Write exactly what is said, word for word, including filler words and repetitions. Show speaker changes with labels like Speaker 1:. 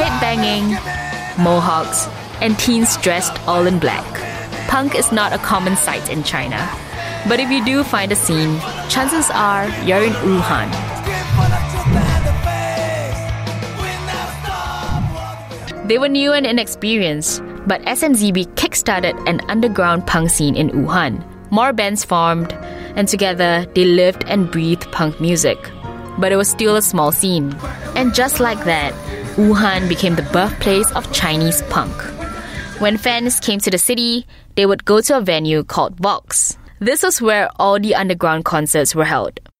Speaker 1: headbanging, mohawks, and teens dressed all in black. Punk is not a common sight in China. But if you do find a scene, chances are you're in Wuhan. They were new and inexperienced, but S M Z B kickstarted an underground punk scene in Wuhan. More bands formed, and together they lived and breathed punk music. But it was still a small scene. And just like that, Wuhan became the birthplace of Chinese punk. When fans came to the city, they would go to a venue called Vox. This was where all the underground concerts were held.